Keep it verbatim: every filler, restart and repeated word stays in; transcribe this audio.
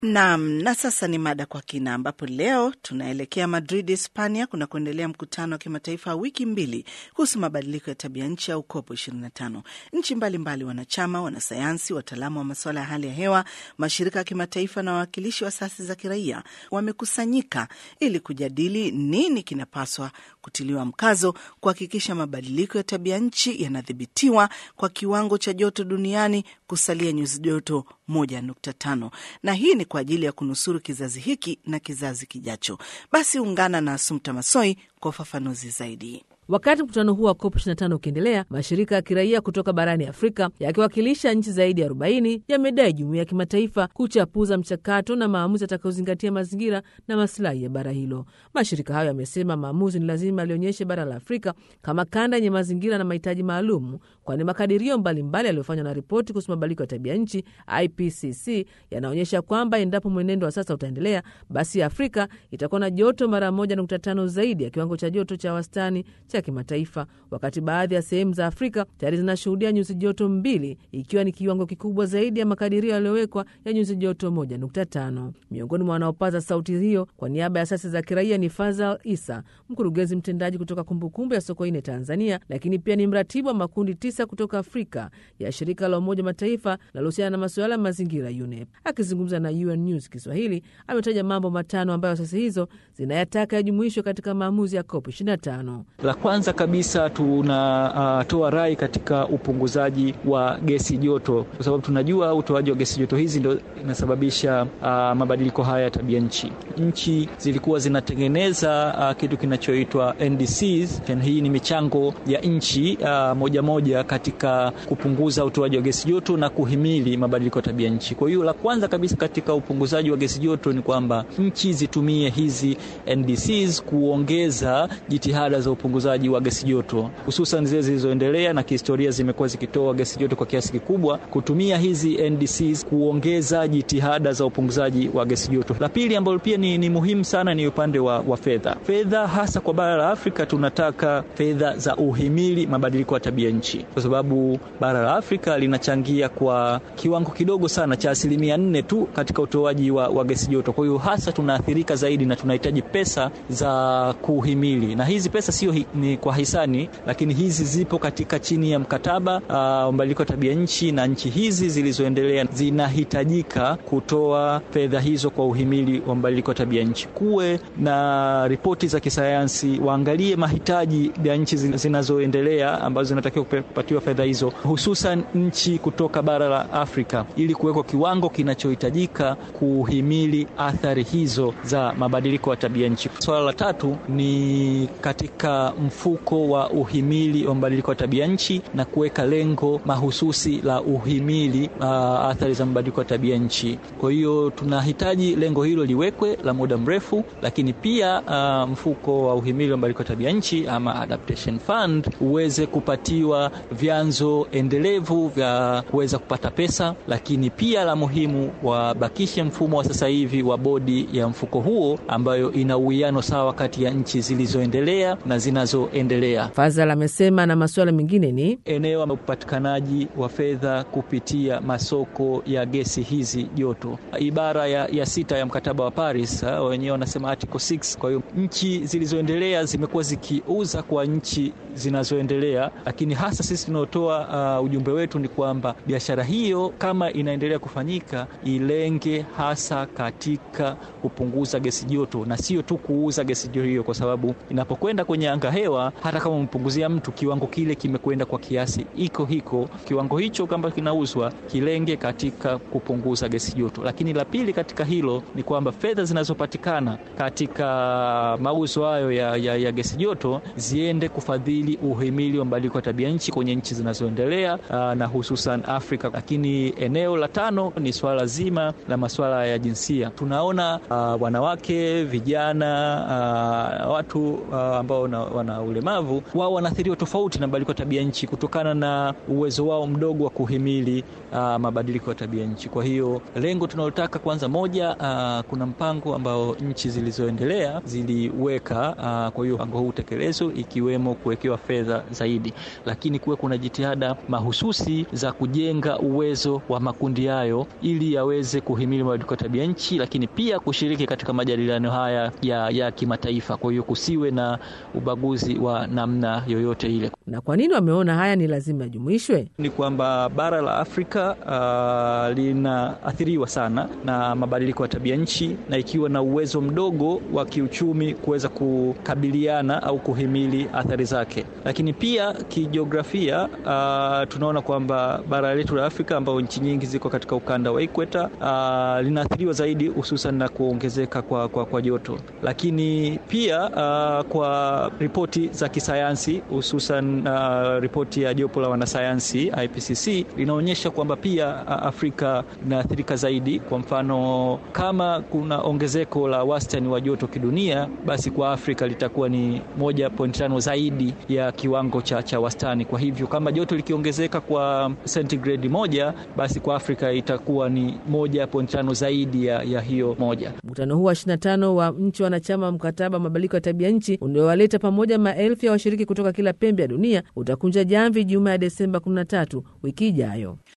Naam, na sasa ni mada kwa kina, ambapo leo tunaelekea Madrid, Hispania, kuna kuendelea mkutano wa kimataifa wa wiki mbili kuhusu mabadiliko ya tabia nchi au kopo ishirini na tano. Nchi mbalimbali, wanachama, wanasayansi, wataalamu wa masuala ya hali ya hewa, mashirika ya kimataifa na wawakilishi wa asasi za kiraia wamekusanyika ili kujadili nini kinapaswa kutiliwa mkazo kuhakikisha mabadiliko ya tabia nchi yanadhibitiwa kwa kiwango cha joto duniani kusalia nyuzi joto moja nukta tano. Na hii ni kwa ajili ya kunusuru kizazi hiki na kizazi kijacho. Basi ungana na Assumpta Massoi kwa ufafanuzi zaidi. Wakati mkutano huu wa kopo ishirini na tano ukiendelea, mashirika ya kiraia kutoka barani Afrika yakiwakilisha nchi zaidi ya arobaini yamedai jumuiya ya kimataifa kuchapuza mchakato na maamuzi yatakayozingatia mazingira na maslahi ya bara hilo. Mashirika hayo yamesema maamuzi ni lazima yalionyeshe bara la Afrika kama kanda yenye mazingira na mahitaji maalum, kwani makadirio mbalimbali yaliyofanywa na ripoti kuhusu mabadiliko ya tabia nchi I P C C yanaonyesha kwamba endapo mwenendo wa sasa utaendelea, basi Afrika itakuwa na joto mara moja nukta tano zaidi ya kiwango cha joto cha wastani cha kimataifa, wakati baadhi ya sehemu za Afrika tayari zinashuhudia nyuzi joto mbili, ikiwa ni kiwango kikubwa zaidi ya makadirio yaliyowekwa ya nyuzi joto moja nukta tano. Miongoni mwa wanaopaza sauti hiyo kwa niaba ya asasi za kiraia ni Fazal Isa, mkurugenzi mtendaji kutoka Kumbukumbu ya Sokoine Tanzania, lakini pia ni mratibu wa makundi tisa kutoka Afrika ya shirika la Umoja Mataifa linalohusiana na masuala ya mazingira U N E P. Akizungumza na U N News Kiswahili, ametaja mambo matano ambayo asasi hizo zinayataka yajumuishwe katika maamuzi ya kopo ishirini na tano. La kwanza kabisa tunatoa uh, rai katika upunguzaji wa gesi joto, kwa sababu tunajua utoaji wa gesi joto hizi ndio inasababisha uh, mabadiliko haya ya tabia nchi. Nchi zilikuwa zinatengeneza uh, kitu kinachoitwa N D Cs. Hii ni michango ya nchi uh, moja moja katika kupunguza utoaji wa gesi joto na kuhimili mabadiliko ya tabia nchi. Kwa hiyo la kwanza kabisa katika upunguzaji wa gesi joto ni kwamba nchi zitumie hizi N D Cs kuongeza jitihada za upunguzaji wa gesi joto, hususan zile zilizoendelea na kihistoria zimekuwa zikitoa gesi joto kwa kiasi kikubwa. Kutumia hizi N D Cs kuongeza jitihada za upunguzaji wa gesi joto. La pili ambalo pia ni, ni muhimu sana ni upande wa, wa fedha. Fedha hasa kwa bara la Afrika tunataka fedha za uhimili mabadiliko ya tabia nchi, kwa sababu bara la Afrika linachangia kwa kiwango kidogo sana cha asilimia nne tu katika utoaji wa, wa gesi joto. Kwa hiyo hasa tunaathirika zaidi na tunahitaji pesa za kuhimili, na hizi pesa sio hi, ni kwa hisani, lakini hizi zipo katika chini ya mkataba uh, mabadiliko ya tabia nchi, na nchi hizi zilizoendelea zinahitajika kutoa fedha hizo kwa uhimili wa mabadiliko ya tabia nchi. Kuwe na ripoti za kisayansi, waangalie mahitaji ya nchi zinazoendelea ambazo zinatakiwa kupatiwa fedha hizo, hususan nchi kutoka bara la Afrika, ili kuwekwa kiwango kinachohitajika kuhimili athari hizo za mabadiliko ya tabia nchi. Swala la tatu ni katika mfuko wa uhimili wa mabadiliko ya tabia nchi na kuweka lengo mahususi la uhimili uh, athari za mabadiliko ya tabia nchi. Kwa hiyo tunahitaji lengo hilo liwekwe la muda mrefu, lakini pia uh, mfuko wa uhimili wa mabadiliko ya tabia nchi ama Adaptation Fund uweze kupatiwa vyanzo endelevu vya kuweza kupata pesa, lakini pia la muhimu wabakishe mfumo wa sasa hivi wa bodi ya mfuko huo ambayo ina uwiano sawa kati ya nchi zilizoendelea na zinazoendelea. Fazal amesema na masuala mengine ni eneo la upatikanaji wa fedha kupitia masoko ya gesi hizi joto. Ibara ya, ya sita ya mkataba wa Paris, wenyewe wanasema article six. Kwa hiyo nchi zilizoendelea zimekuwa zikiuza kwa nchi zinazoendelea, lakini hasa sisi tunaotoa uh, ujumbe wetu ni kwamba biashara hiyo kama inaendelea kufanyika ilenge hasa katika kupunguza gesi joto na sio tu kuuza gesi joto hiyo, kwa sababu inapokwenda kwenye anga hewa, hata kama mpunguzia mtu kiwango kile kimekwenda kwa kiasi iko hiko, kiwango hicho kama kinauzwa kilenge katika kupunguza gesi joto. Lakini la pili katika hilo ni kwamba fedha zinazopatikana katika mauzo hayo ya, ya, ya gesi joto ziende kufadhili uhimili wa mabadiliko ya tabia nchi kwenye nchi zinazoendelea na hususan Afrika. Lakini eneo la tano ni swala zima la masuala ya jinsia. Tunaona uh, wanawake, vijana, uh, watu uh, ambao wana, wana na ulemavu, wao wanaathiriwa tofauti na mabadiliko ya tabia nchi kutokana na uwezo wao mdogo wa kuhimili uh, mabadiliko ya tabia nchi. Kwa hiyo lengo tunalotaka kwanza, moja, uh, kuna mpango ambao nchi zilizoendelea ziliweka, uh, kwa hiyo mpango huu utekelezwe, ikiwemo kuwekewa fedha zaidi, lakini kuwe kuna jitihada mahususi za kujenga uwezo wa makundi hayo ili yaweze kuhimili mabadiliko ya tabia nchi, lakini pia kushiriki katika majadiliano haya ya, ya kimataifa. Kwa hiyo kusiwe na ubaguzi wa namna yoyote ile. Na kwa nini wameona haya ni lazima jumuishwe? Ni kwamba bara la Afrika uh, linaathiriwa sana na mabadiliko ya tabia nchi, na ikiwa na uwezo mdogo wa kiuchumi kuweza kukabiliana au kuhimili athari zake. Lakini pia kijiografia, uh, tunaona kwamba bara letu la Afrika ambao nchi nyingi ziko katika ukanda wa ikweta uh, linaathiriwa zaidi hususan na kuongezeka kwa, kwa, kwa joto. Lakini pia uh, kwa ripoti za kisayansi hususan uh, ripoti ya jopo la wanasayansi I P C C linaonyesha kwamba pia uh, Afrika inaathirika zaidi. Kwa mfano, kama kuna ongezeko la wastani wa joto kidunia, basi kwa Afrika litakuwa ni moja nukta tano zaidi ya kiwango cha, cha wastani. Kwa hivyo kama joto likiongezeka kwa centigrade moja, basi kwa Afrika itakuwa ni moja nukta tano zaidi ya, ya hiyo moja. Mkutano huu wa ishirini na tano wa nchi wanachama mkataba mabadiliko ya tabia nchi uliowaleta pamoja maelfu ya washiriki kutoka kila pembe ya dunia utakunja jamvi Jumaa ya Desemba kumi na tatu wiki ijayo.